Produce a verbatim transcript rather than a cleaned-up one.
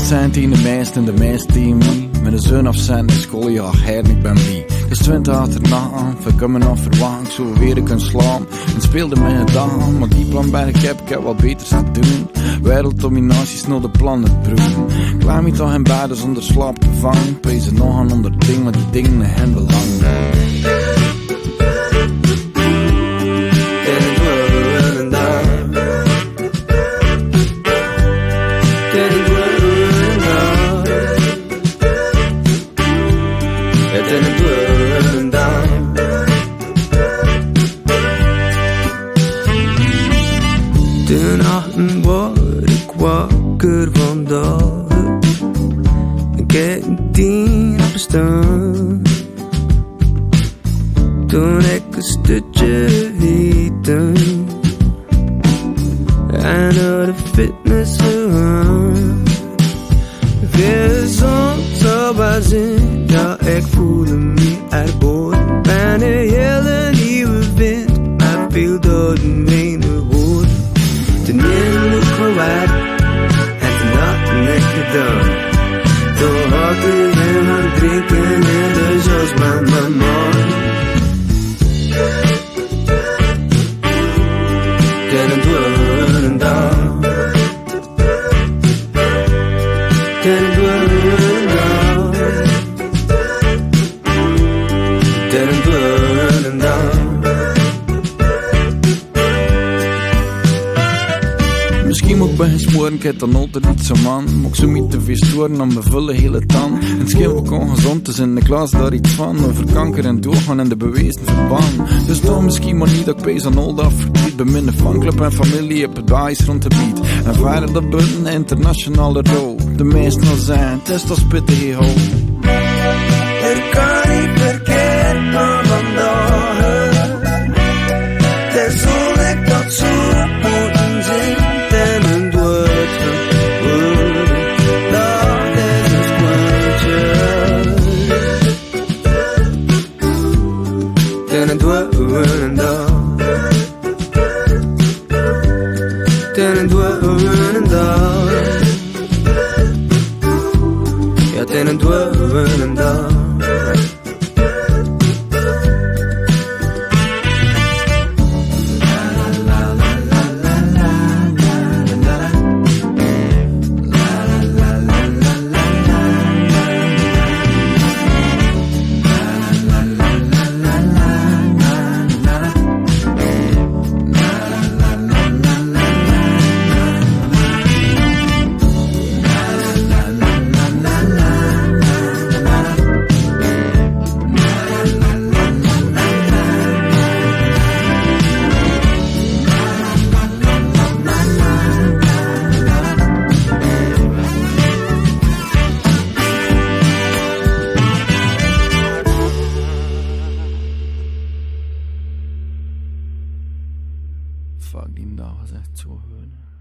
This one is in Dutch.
procent in de meest en de meest in mij. Met een zoon of zijn in school, ja, her, ik ben blij. Het is twintig achterna, we kunnen nog verwacht, zo we weer kunnen slaan. En speelde met een dame, maar die plan bij de cap, ik heb wat beters te doen. Werelddominatie, snel de plannen broeden. Klaar me toch in beide zonder slaap te vangen. Pezen nog aan onder ding, maar die dingen hen belang. De nachten word ik wakker van dagen. Ik kijk tien op staan. Toen ik een stukje eten en naar de fitness gaan. Weer zon zo bazin, ja ik voelde me erboven. Ben een hele nieuwe wind, maar veel doden in de woorden. Ten in gewaard en ten nacht net gedaan. Door harten en aan drinken en de zoals mama man. Ten een dwellen en dan. Ten een dwellen en dan. Ten een dwellen en dan. Misschien moet ik bij gesmoren, ik heb dan altijd niet zo man. Moet ik zo niet te veel storen, dan bevullen hele tand. En het scheen ook ongezond, dus in de klas daar iets van. Over kanker en doorgaan en de bewezen verband. Dus dan misschien maar niet dat ik pees aan al dat verdriet. Bij mijn fanclub en familie heb het wijs rond de beat. En varen dat buiten internationale rol. De meesten al zijn, test als pittige ho. Er kan niet verkeerd komen dagen. Het is zo ik dat zo moeten zien. Ten een dwellen en dan. Ten een dwellen en dan. Ja, ten een dwellen en dan. Fuck, die dag is echt zo goed.